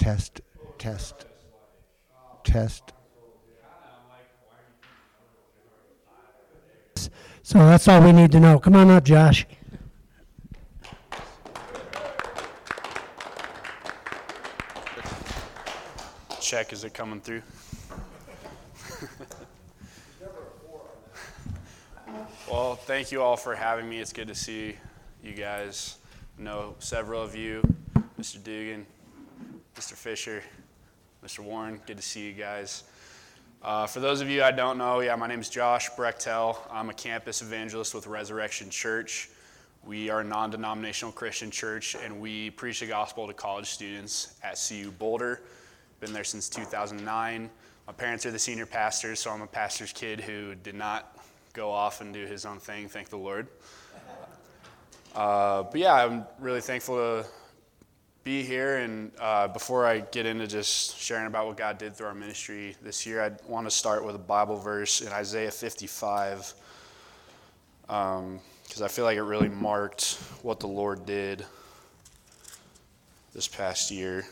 Test, test, test. So that's all we need to know. Come on up, Josh. Check, is it coming through? Well, thank you all for having me. It's good to see you guys. I know several of you, Mr. Dugan, Mr. Fisher, Mr. Warren. Good to see you guys. For those of you I don't know, my name is Josh Brechtel. I'm a campus evangelist with Resurrection Church. We are a non-denominational Christian church, and we preach the gospel to college students at CU Boulder. Been there since 2009. My parents are the senior pastors, so I'm a pastor's kid who did not go off and do his own thing, thank the Lord. I'm really thankful to be here, and before I get into just sharing about what God did through our ministry this year, I want to start with a Bible verse in Isaiah 55, because I feel like it really marked what the Lord did this past year.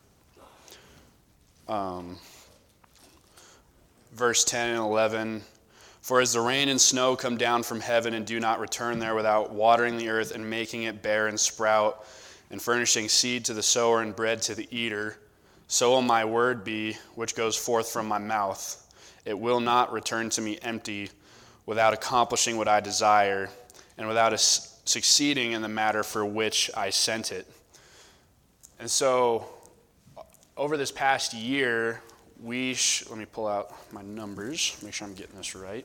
Verse 10 and 11, "For as the rain and snow come down from heaven and do not return there without watering the earth and making it bear and sprout, and furnishing seed to the sower and bread to the eater, so will my word be which goes forth from my mouth. It will not return to me empty, without accomplishing what I desire, and without succeeding in the matter for which I sent it." And so, over this past year, let me pull out my numbers, make sure I'm getting this right.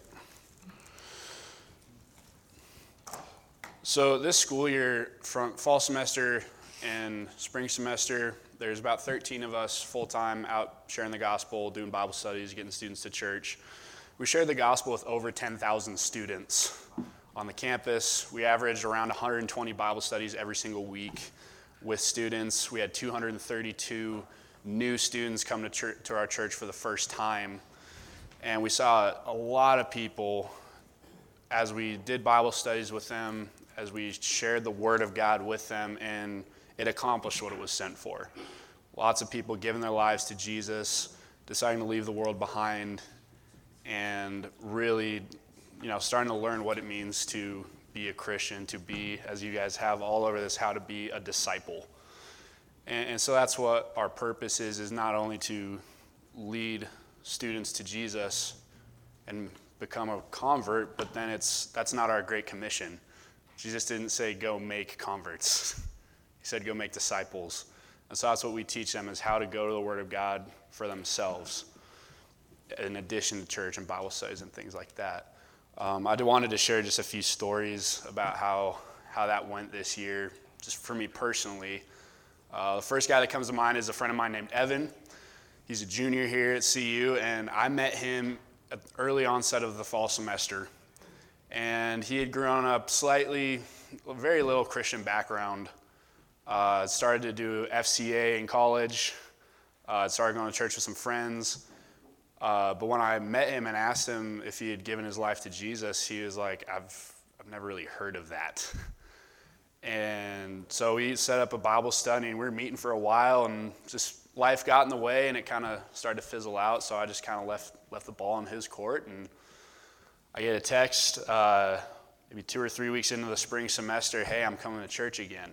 So this school year, from fall semester and spring semester, there's about 13 of us full-time out sharing the gospel, doing Bible studies, getting students to church. We shared the gospel with over 10,000 students on the campus. We averaged around 120 Bible studies every single week with students. We had 232 new students come to our church for the first time. And we saw a lot of people as we did Bible studies with them, as we shared the Word of God with them, and it accomplished what it was sent for. Lots of people giving their lives to Jesus, deciding to leave the world behind, and really, starting to learn what it means to be a Christian, to be, as you guys have all over this, how to be a disciple. And so that's what our purpose is not only to lead students to Jesus and become a convert, but then that's not our Great Commission. Jesus didn't say, go make converts. He said, go make disciples. And so that's what we teach them, is how to go to the Word of God for themselves, in addition to church and Bible studies and things like that. I wanted to share just a few stories about how that went this year, just for me personally. The first guy that comes to mind is a friend of mine named Evan. He's a junior here at CU, and I met him at the early onset of the fall semester. And he had grown up very little Christian background. Started to do FCA in college. Started going to church with some friends. But when I met him and asked him if he had given his life to Jesus, he was like, I've never really heard of that. And so we set up a Bible study, and we were meeting for a while, and just life got in the way, and it kind of started to fizzle out. So I just kind of left the ball in his court, and I get a text maybe 2 or 3 weeks into the spring semester, "Hey, I'm coming to church again."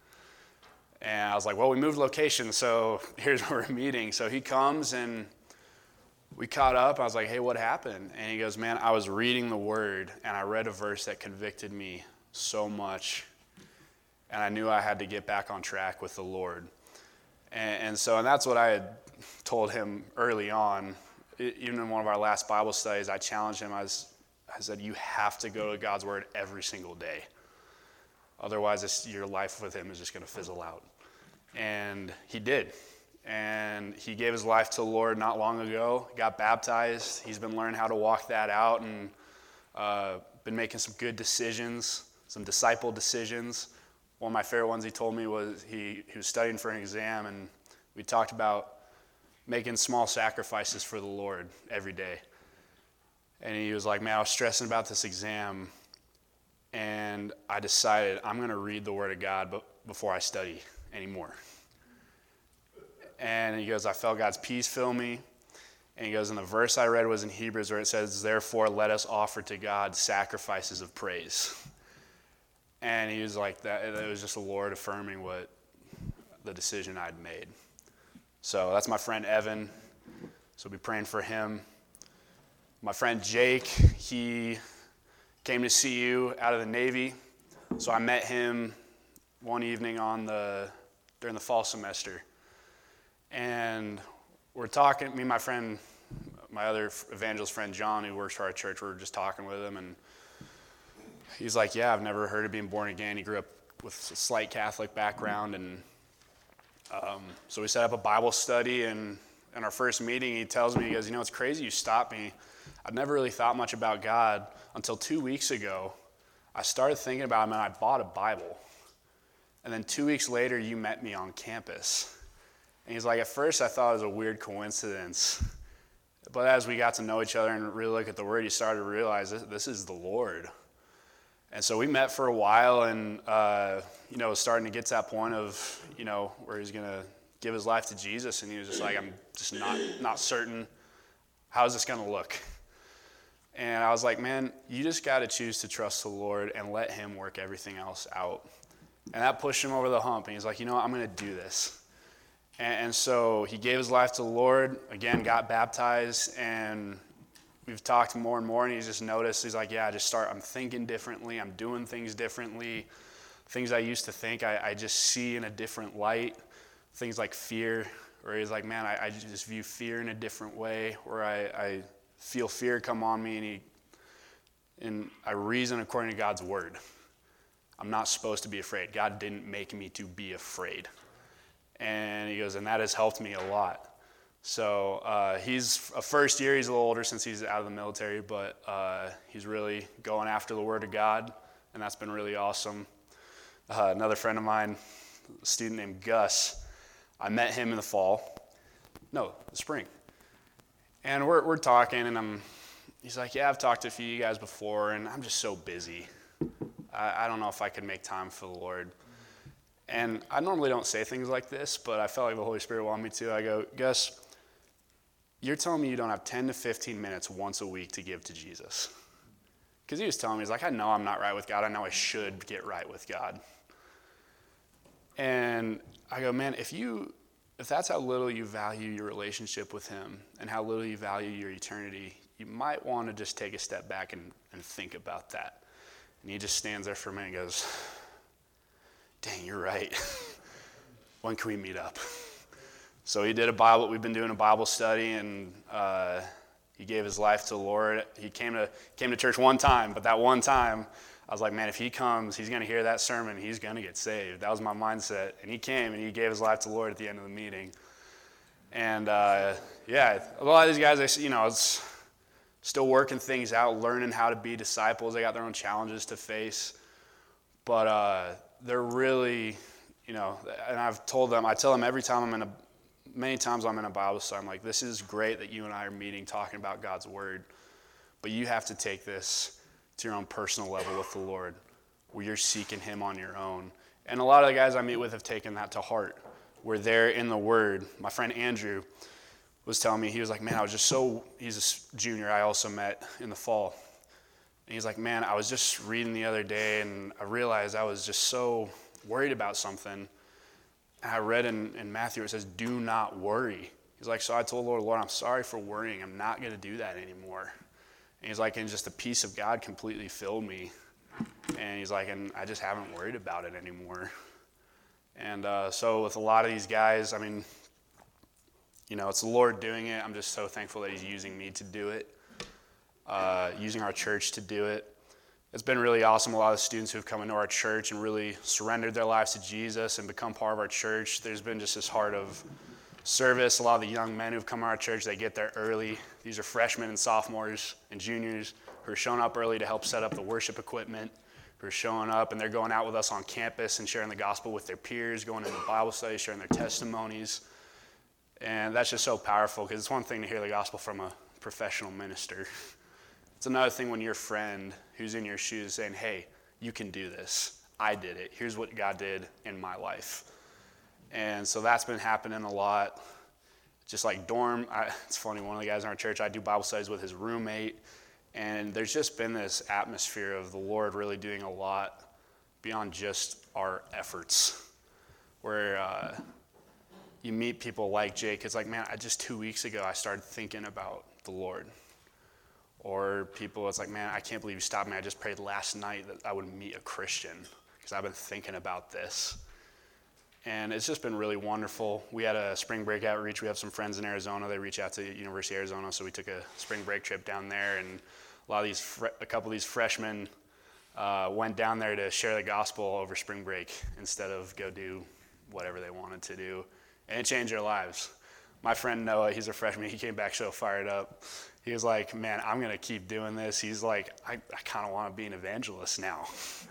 And I was like, well, we moved location, so here's where we're meeting. So he comes, and we caught up. I was like, hey, what happened? And he goes, man, I was reading the Word, and I read a verse that convicted me so much, and I knew I had to get back on track with the Lord. And that's what I had told him early on. Even in one of our last Bible studies, I challenged him. I said, you have to go to God's Word every single day. Otherwise, your life with him is just going to fizzle out. And he did. And he gave his life to the Lord not long ago, got baptized. He's been learning how to walk that out, and been making some good decisions, some disciple decisions. One of my favorite ones he told me was he was studying for an exam, and we talked about making small sacrifices for the Lord every day. And he was like, man, I was stressing about this exam, and I decided I'm going to read the Word of God before I study anymore. And he goes, I felt God's peace fill me. And he goes, and the verse I read was in Hebrews where it says, therefore let us offer to God sacrifices of praise. And he was like, that. It was just the Lord affirming what the decision I'd made. So that's my friend Evan. So be praying for him. My friend Jake, he came to see you out of the Navy. So I met him one evening during the fall semester. And we're talking, me and my friend, my other evangelist friend John, who works for our church, we were just talking with him, and he's like, yeah, I've never heard of being born again. He grew up with a slight Catholic background, and so we set up a Bible study, and in our first meeting, he tells me, he goes, it's crazy you stopped me. I'd never really thought much about God until 2 weeks ago. I started thinking about him, and I bought a Bible. And then 2 weeks later, you met me on campus. And he's like, at first I thought it was a weird coincidence. But as we got to know each other and really look at the Word, you started to realize this is the Lord. And so we met for a while, and it was starting to get to that point of, where he's going to give his life to Jesus. And he was just like, I'm just not certain. How's this going to look? And I was like, man, you just got to choose to trust the Lord and let him work everything else out. And that pushed him over the hump. And he's like, I'm going to do this. And so he gave his life to the Lord, again, got baptized, and we've talked more and more, and he's just noticed, he's like, yeah, I'm thinking differently, I'm doing things differently. Things I used to think, I just see in a different light. Things like fear, where he's like, man, I just view fear in a different way, where I feel fear come on me, and I reason according to God's word. I'm not supposed to be afraid. God didn't make me to be afraid. And he goes, and that has helped me a lot. So he's a first year. He's a little older since he's out of the military, but he's really going after the Word of God, and that's been really awesome. Another friend of mine, a student named Gus, I met him in the spring. And we're talking, and he's like, yeah, I've talked to a few of you guys before, and I'm just so busy. I don't know if I could make time for the Lord. And I normally don't say things like this, but I felt like the Holy Spirit wanted me to. I go, Gus, you're telling me you don't have 10 to 15 minutes once a week to give to Jesus? Because he was telling me, he's like, I know I'm not right with God. I know I should get right with God. And I go, man, if that's how little you value your relationship with him and how little you value your eternity, you might want to just take a step back and think about that. And he just stands there for a minute and goes, dang, you're right. When can we meet up? So we've been doing a Bible study, and he gave his life to the Lord. He came to church one time, but that one time, I was like, man, if he comes, he's going to hear that sermon, he's going to get saved. That was my mindset. And he came, and he gave his life to the Lord at the end of the meeting. And a lot of these guys, it's still working things out, learning how to be disciples. They got their own challenges to face. But they're really, and I tell them every time many times I'm in a Bible study, I'm like, this is great that you and I are meeting, talking about God's word, but you have to take this to your own personal level with the Lord, where you're seeking him on your own. And a lot of the guys I meet with have taken that to heart. We're there in the word. My friend Andrew was telling me, he was like, man, he's a junior I also met in the fall. And he's like, man, I was just reading the other day, and I realized I was just so worried about something. And I read in Matthew, it says, do not worry. He's like, so I told the Lord, I'm sorry for worrying. I'm not going to do that anymore. And he's like, and just the peace of God completely filled me. And he's like, and I just haven't worried about it anymore. And so with a lot of these guys, it's the Lord doing it. I'm just so thankful that he's using me to do it. Using our church to do it. It's been really awesome. A lot of students who have come into our church and really surrendered their lives to Jesus and become part of our church. There's been just this heart of service. A lot of the young men who've come to our church, they get there early. These are freshmen and sophomores and juniors who are showing up early to help set up the worship equipment, who are showing up, and they're going out with us on campus and sharing the gospel with their peers, going into Bible study, sharing their testimonies. And that's just so powerful, because it's one thing to hear the gospel from a professional minister. It's another thing when your friend who's in your shoes saying, hey, you can do this. I did it. Here's what God did in my life. And so that's been happening a lot. Just like it's funny, one of the guys in our church, I do Bible studies with his roommate, and there's just been this atmosphere of the Lord really doing a lot beyond just our efforts, where you meet people like Jake. It's like, man, just 2 weeks ago, I started thinking about the Lord. Or people, it's like, man, I can't believe you stopped me. I just prayed last night that I would meet a Christian because I've been thinking about this. And it's just been really wonderful. We had a spring break outreach. We have some friends in Arizona. They reach out to University of Arizona, so we took a spring break trip down there. And a couple of these freshmen went down there to share the gospel over spring break instead of go do whatever they wanted to do. And it changed their lives. My friend Noah, he's a freshman. He came back so fired up. He was like, man, I'm going to keep doing this. He's like, I kind of want to be an evangelist now.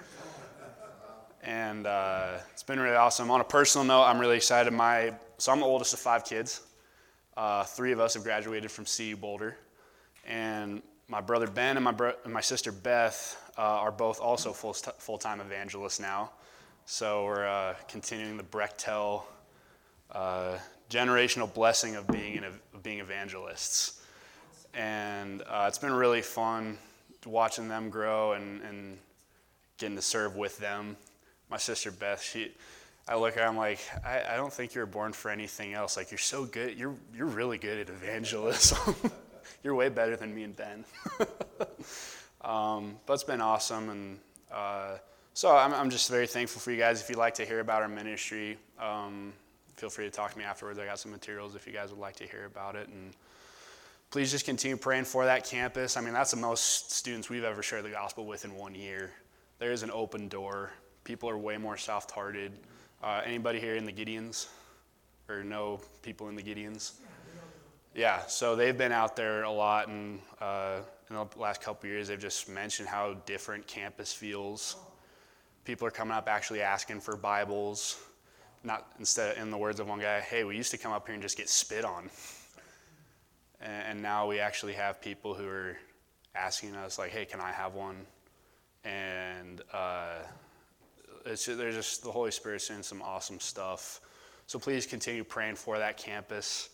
And it's been really awesome. On a personal note, I'm really excited. So I'm the oldest of 5 kids. 3 of us have graduated from CU Boulder. And my brother Ben and my sister Beth are both also full-time evangelists now. So we're continuing the Brechtel generational blessing of being evangelists. And it's been really fun watching them grow and getting to serve with them. My sister Beth, I look at her, I'm like, I don't think you were born for anything else. Like, you're so good. You're really good at evangelism. You're way better than me and Ben. But it's been awesome. And so I'm just very thankful for you guys. If you'd like to hear about our ministry, feel free to talk to me afterwards. I got some materials if you guys would like to hear about it. And please just continue praying for that campus. I mean, that's the most students we've ever shared the gospel with in 1 year. There is an open door. People are way more soft-hearted. Anybody here in the Gideons? Or know people in the Gideons? Yeah, so they've been out there a lot, and in the last couple of years, they've just mentioned how different campus feels. People are coming up actually asking for Bibles. Not instead, in the words of one guy, hey, we used to come up here and just get spit on. And now we actually have people who are asking us, like, hey, can I have one? And there's just the Holy Spirit's doing some awesome stuff. So please continue praying for that campus.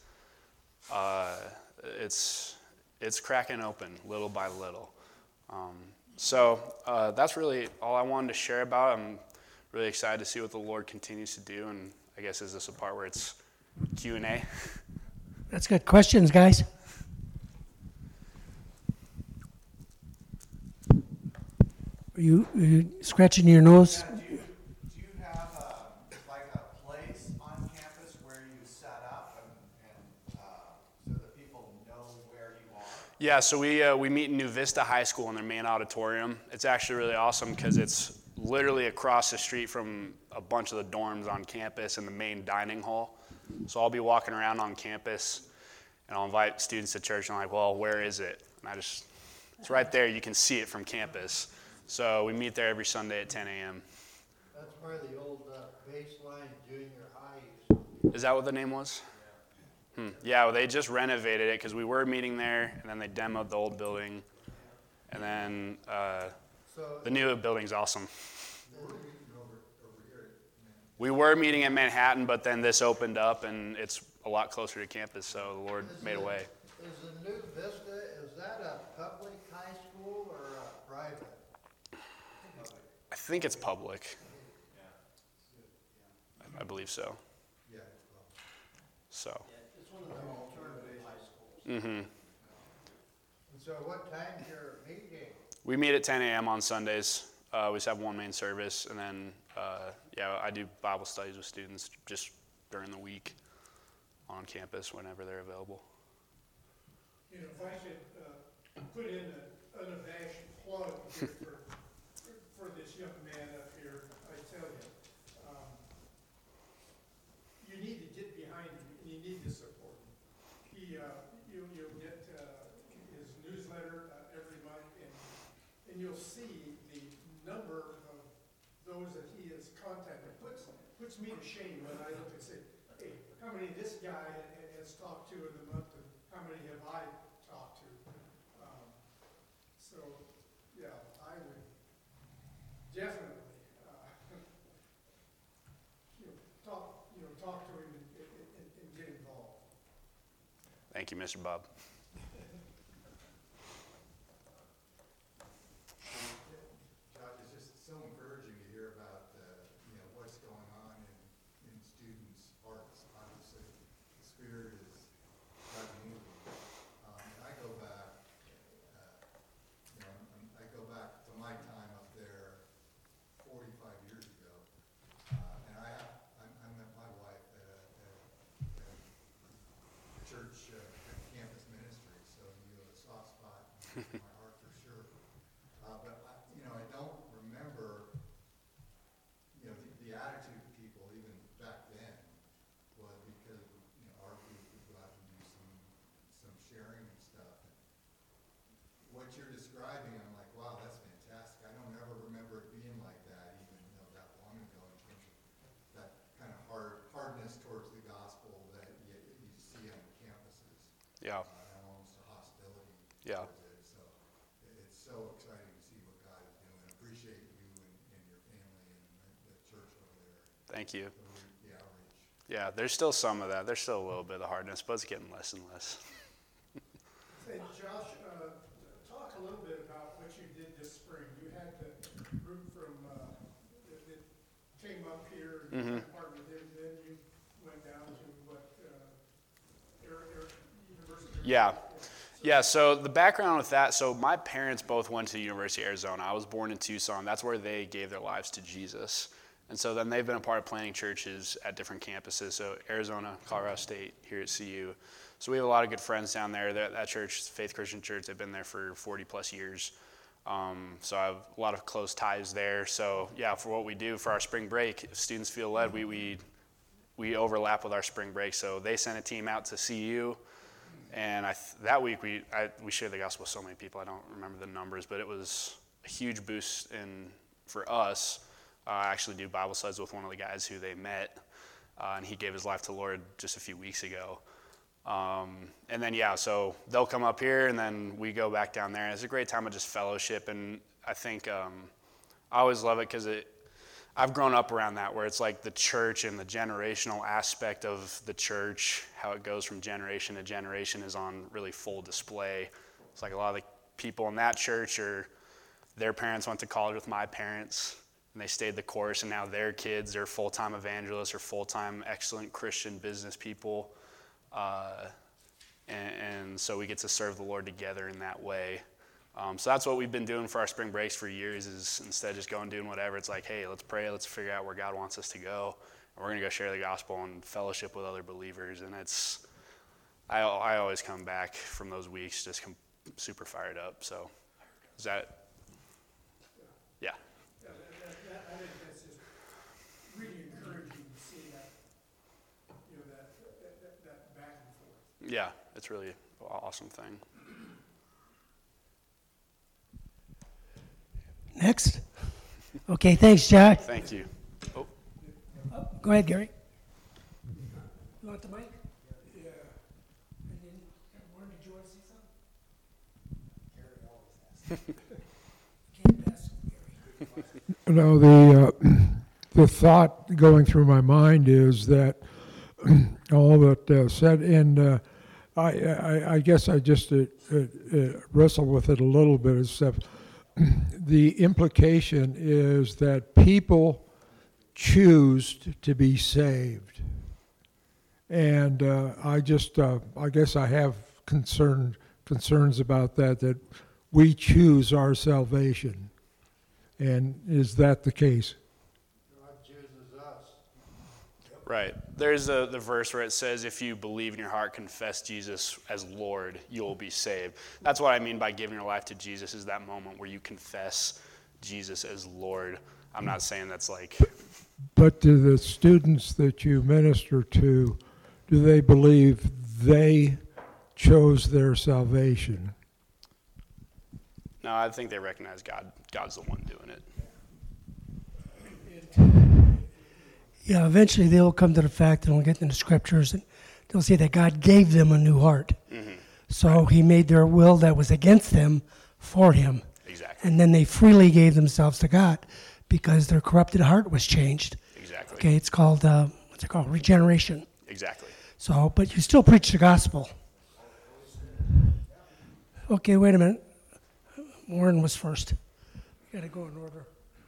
It's cracking open little by little. So that's really all I wanted to share about. I'm really excited to see what the Lord continues to do. And I guess is this a part where it's Q&A? That's good. Questions, guys? Are you scratching your nose? Do you have a place on campus where you set up and so that people know where you are? Yeah, so we meet in New Vista High School in their main auditorium. It's actually really awesome because it's literally across the street from a bunch of the dorms on campus in the main dining hall. So I'll be walking around on campus and I'll invite students to church and I'm like, well, where is it? And it's right there. You can see it from campus. So we meet there every Sunday at 10 a.m. That's where the old Baseline Junior High used to. Is that what the name was? Yeah, well, they just renovated it because we were meeting there, and then they demoed the old building. And then the new building's awesome. We were meeting at Manhattan, but then this opened up, and it's a lot closer to campus, so the Lord made a way. Is the New Vista, is that a public high school or a private? I think it's public. I believe so. Yeah. So. It's one of them alternative high schools. Mm-hmm. And so what time's your meeting? We meet at 10 a.m. on Sundays. We just have one main service, and then I do Bible studies with students just during the week on campus whenever they're available. You know, if I should put in an unabashed plug here for this young man up here, I tell you, you need to get behind him and you need to support him. You'll get his newsletter every month, and you'll see the number of those that he has contacted. Puts me to shame when I look and say, hey, how many this guy has talked to in the month, and how many have I talked to? So, yeah, I would definitely talk Thank you, Mr. Bob. Josh, it's just so encouraging to hear about, what's going on in students' hearts. Obviously, the Spirit is driving moving. And I go back, I go back to my time up there 45 years ago. And I met my wife at a church campus ministry, so you have a soft spot in my heart for sure. But I don't remember, the attitude of people even back then was because our group would go out and do some sharing and stuff. And what you're describing, I'm like, wow, that's fantastic. I don't ever remember it being like that, even that long ago, in terms of that kind of hardness towards the gospel that you see on campuses. Yeah. And almost a hostility Yeah. towards it. So it's so exciting to see what God is doing. I appreciate you and your family and the church over there. Thank you. The outreach. Yeah, there's still some of that. There's still a little bit of hardness, but it's getting less and less. Hey, Josh, talk a little bit about what you did this spring. You had the group from, that came up here and part of it, then you went down to what, University? Yeah. Yeah, so the background with that, so my parents both went to the University of Arizona. I was born in Tucson. That's where they gave their lives to Jesus. And so then they've been a part of planting churches at different campuses. So Arizona, Colorado State, here at CU. So we have a lot of good friends down there. That church, Faith Christian Church, they've been there for 40 plus years. So I have a lot of close ties there. So yeah, for what we do for our spring break, if students feel led, we overlap with our spring break. So they sent a team out to CU. And that week we shared the gospel with so many people. I don't remember the numbers, but it was a huge boost for us. I actually do Bible studies with one of the guys who they met, and he gave his life to the Lord just a few weeks ago. And then so they'll come up here, and then we go back down there. And it's a great time of just fellowship, and I think I always love it because I've grown up around that, where it's like the church and the generational aspect of the church, how it goes from generation to generation, is on really full display. It's like a lot of the people in that church, or their parents went to college with my parents, and they stayed the course, and now their kids are full-time evangelists or full-time excellent Christian business people. And so we get to serve the Lord together in that way. So that's what we've been doing for our spring breaks for years, is instead of just going doing whatever, it's like, hey, let's pray, let's figure out where God wants us to go, and we're going to go share the gospel and fellowship with other believers. And I always come back from those weeks just super fired up. So is that, yeah. I think that's just really encouraging to see that, that back and forth. Yeah, it's really an awesome thing. Next. Okay, thanks, Josh. Thank you. Oh, Go ahead, Gary. You want the mic? Yeah. And then, Warren, did you want to say something? Gary always asks. Gary. The thought going through my mind is that all that said, and I guess I just wrestle with it a little bit, except the implication is that people choose to be saved. And I guess I have concerns about that we choose our salvation. And is that the case? God chooses us. right. There's the verse where it says, if you believe in your heart, confess Jesus as Lord, you'll be saved. That's what I mean by giving your life to Jesus, is that moment where you confess Jesus as Lord. I'm not saying that's like... But do the students that you minister to, do they believe they chose their salvation? No, I think they recognize God's the one doing it. Yeah, eventually they'll come to the fact, and we'll get in the scriptures, and they'll say that God gave them a new heart. Mm-hmm. So he made their will that was against them for him. Exactly. And then they freely gave themselves to God because their corrupted heart was changed. Exactly. Okay, it's called, what's it called? Regeneration. Exactly. So, but you still preach the gospel. Okay, wait a minute. Warren was first. Got to go in order.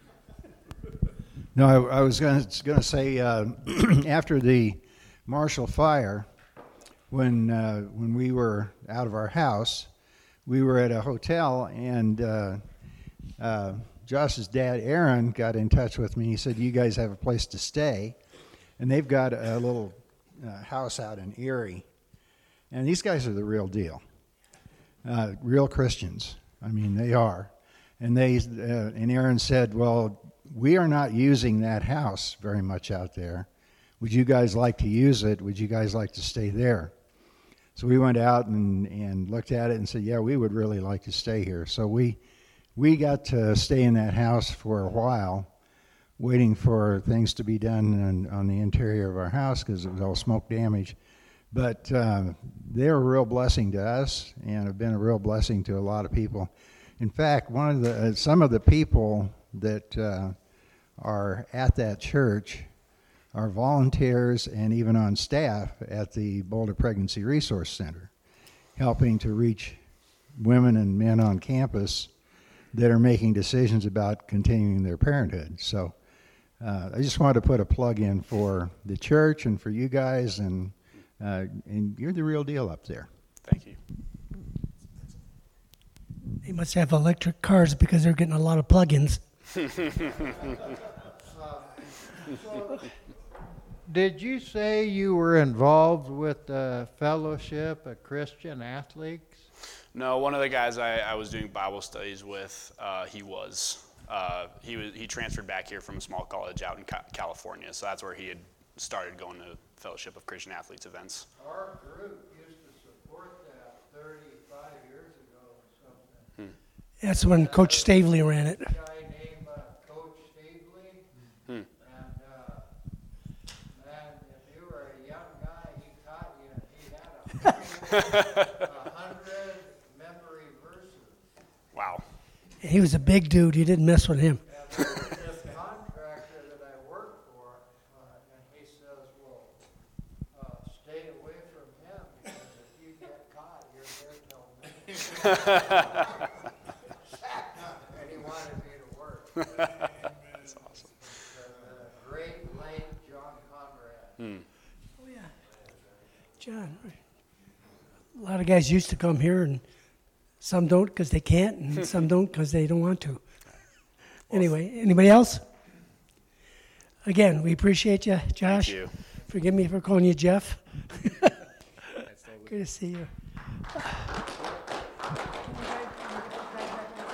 No, I was going to say after the Marshall Fire, when we were out of our house, we were at a hotel, and Josh's dad, Aaron, got in touch with me. He said, "You guys have a place to stay," and they've got a little house out in Erie, and these guys are the real deal, real Christians. I mean, they are. And and Aaron said, "Well, we are not using that house very much out there. Would you guys like to use it? Would you guys like to stay there?" So we went out and looked at it and said, "Yeah, we would really like to stay here." So we got to stay in that house for a while, waiting for things to be done on the interior of our house because it was all smoke damage. But they're a real blessing to us and have been a real blessing to a lot of people. In fact, some of the people that are at that church are volunteers and even on staff at the Boulder Pregnancy Resource Center, helping to reach women and men on campus that are making decisions about continuing their parenthood. So I just wanted to put a plug in for the church and for you guys, and you're the real deal up there. Thank you. They must have electric cars because they're getting a lot of plug-ins. So, did you say you were involved with the Fellowship of Christian Athletes? No, one of the guys I was doing Bible studies with, he transferred back here from a small college out in California, so that's where he had started going to Fellowship of Christian Athletes events. Our group used to support that 35 years ago or something. That's when Coach Stavely ran it. A guy named Coach Stavely, and man, if you were a young guy, he taught you, he had 100 memory verses. Wow. He was a big dude. You didn't mess with him. And there was this contractor that I worked for, and he says, well, stay away from him, because if you get caught, you're there till midnight. And he wanted me to work. That's awesome. The great late John Conrad. Oh, yeah. John. A lot of guys used to come here, and some don't because they can't, and some don't because they don't want to. Anyway, anybody else? Again, we appreciate you, Josh. Thank you. Forgive me for calling you Jeff. Good to see you.